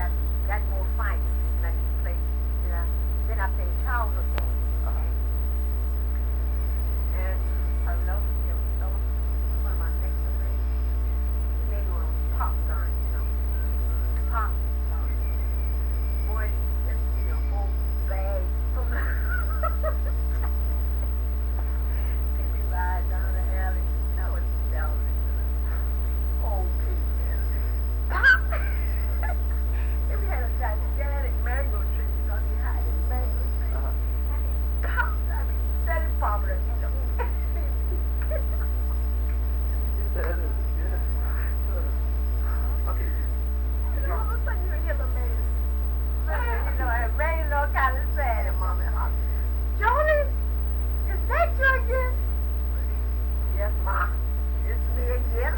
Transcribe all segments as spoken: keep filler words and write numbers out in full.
got got more fights. And I just played, you know. Then I played childhood games. Uh-huh. Okay? And I love you know, so one of my next door neighbors, he made one of those pop guns, you know. Pop guns. Boy, just you know, whole bag full of people ride down the alley. That was selfish. Old people. Pop! If we had a gigantic mango tree, you know, the highest mango tree. Uh-huh. Pop! I mean, steady popping it, you know. That is, yeah. Uh, okay. You know, all of a sudden you hear the man, you know, it raining all kind of sad and mom and holler, Jolie, is that you again? Yes, ma. It's me again.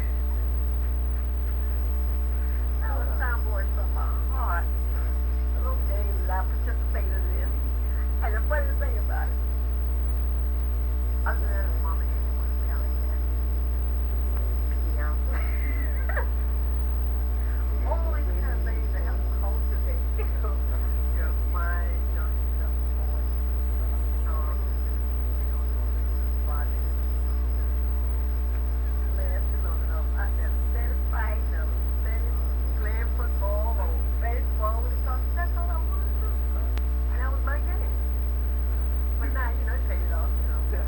That was tomboy from my heart. Those days I participated in. And the funny thing about it, other than mom and dad was selling it, yeah. All these kind of things that help cultivate your mind, your self-voice, charm, you know, project. Lasting long enough. I never steady fight, never steady playing football or baseball because that's all I wanted to do. And that was my game. But now, you know, it paid off, you know. Yeah.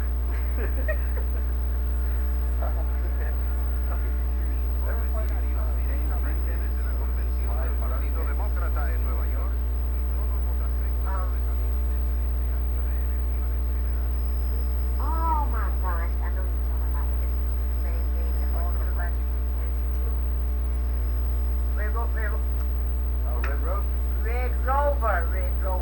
Uh-huh. Okay. Okay. Secretario directamente desde la convención del Partido Demócrata en Nueva York y todos los aspectos Um, sobresalientes de este acto de elecciones generales. Oh my gosh, I know you're talking about it. It's the same thing that all the like it's two. Red Ro- Red Ro- Oh, Red Road? Red Rover, Red Rover.